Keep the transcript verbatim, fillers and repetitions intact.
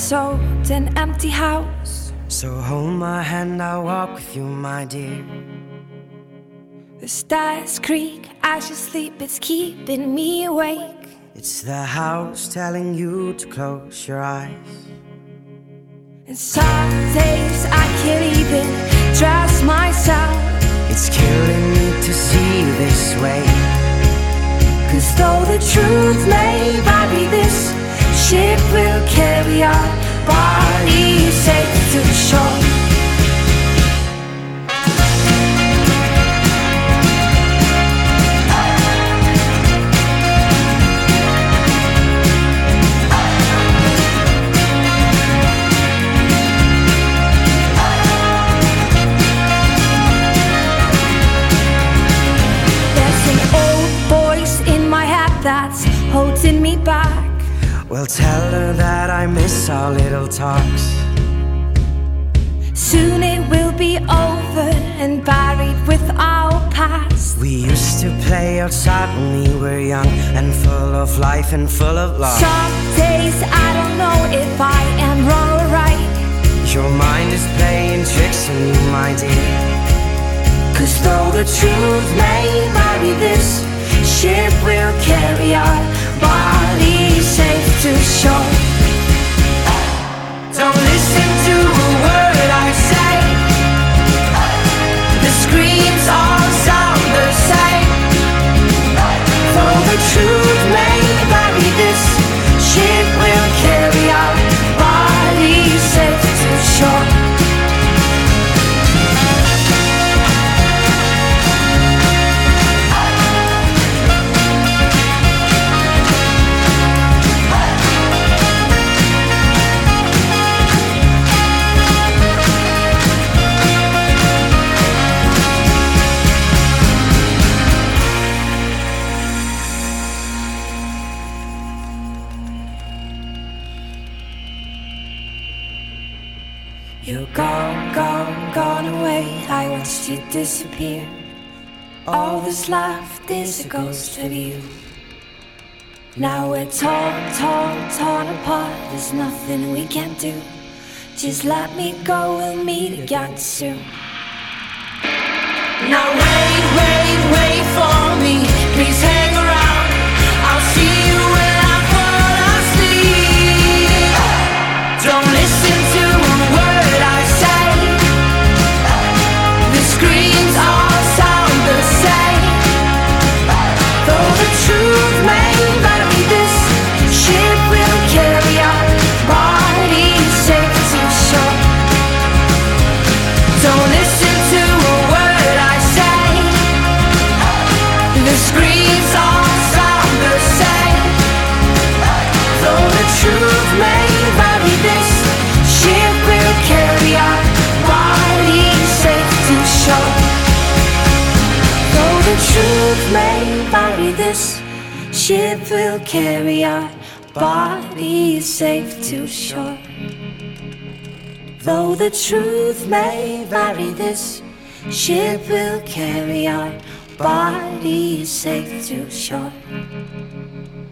years old, an empty house. So hold my hand, I'll walk with you, my dear. The stars creak as you sleep, it's keeping me awake. It's the house telling you to close your eyes. And some days I can't even trust myself. It's killing me to see you this way. Cause though the truth may vary, this ship will carry our bodies safe to shore. That's holding me back. Well, tell her that I miss our little talks. Soon it will be over and buried with our past. We used to play outside when we were young and full of life and full of love. Some days I don't know if I am wrong or right. Your mind is playing tricks on you, my dear. Cause though the truth may vary, this ship will carry our bodies safe to shore. Don't listen to a word I say. The screams all sound the same. Though the truth may vary, this ship will carry our bodies safe to shore. You're gone, gone, gone away. I watched you disappear. All that's left is a ghost of you. Now we're torn, torn, torn apart. There's nothing we can do. Just let me go, we'll meet again soon. Now wait, wait, wait for me. Please hang around. I'll see you when I fall asleep. Don't listen to a word I say. The screams all sound the same. Though the truth may vary, this ship will carry our bodies safe to shore. Don't listen to a word I say. The screams all sound the same. Though the truth may vary, this ship will carry our bodies safe to shore. Though the truth may vary, this ship will carry our bodies safe to shore. Though the truth may vary, this ship will carry our bodies safe to shore.